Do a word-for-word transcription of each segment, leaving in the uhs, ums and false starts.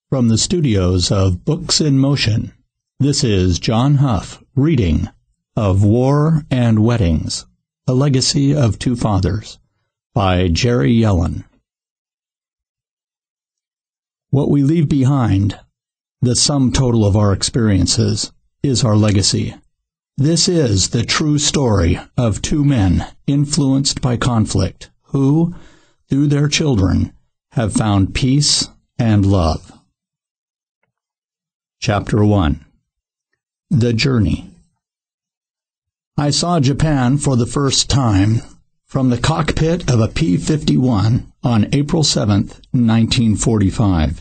From the studios of Books in Motion, this is John Huff reading Of War and Weddings, A Legacy of Two Fathers, by Jerry Yellen. What we leave behind, the sum total of our experiences, is our legacy. This is the true story of two men influenced by conflict who, through their children, have found peace and love. Chapter one. The Journey. I saw Japan for the first time from the cockpit of a P fifty-one on April seventh, nineteen forty-five.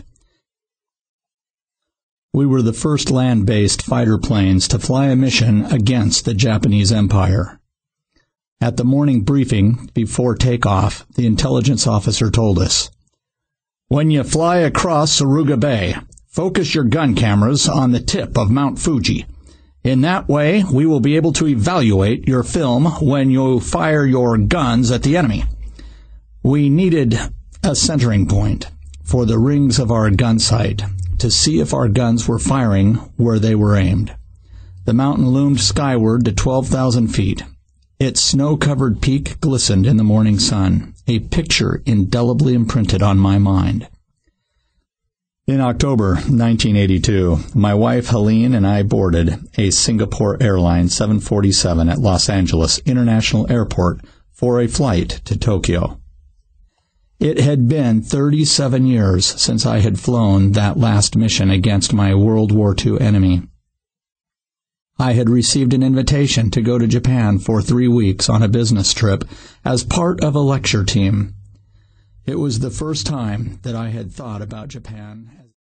We were the first land-based fighter planes to fly a mission against the Japanese Empire. At the morning briefing before takeoff, the intelligence officer told us, "When you fly across Suruga Bay, focus your gun cameras on the tip of Mount Fuji. In that way, we will be able to evaluate your film when you fire your guns at the enemy." We needed a centering point for the rings of our gun sight to see if our guns were firing where they were aimed. The mountain loomed skyward to twelve thousand feet. Its snow-covered peak glistened in the morning sun, a picture indelibly imprinted on my mind. In October nineteen eighty-two, my wife Helene and I boarded a Singapore Airlines seven forty-seven at Los Angeles International Airport for a flight to Tokyo. It had been thirty-seven years since I had flown that last mission against my World War Two enemy. I had received an invitation to go to Japan for three weeks on a business trip as part of a lecture team. It was the first time that I had thought about Japan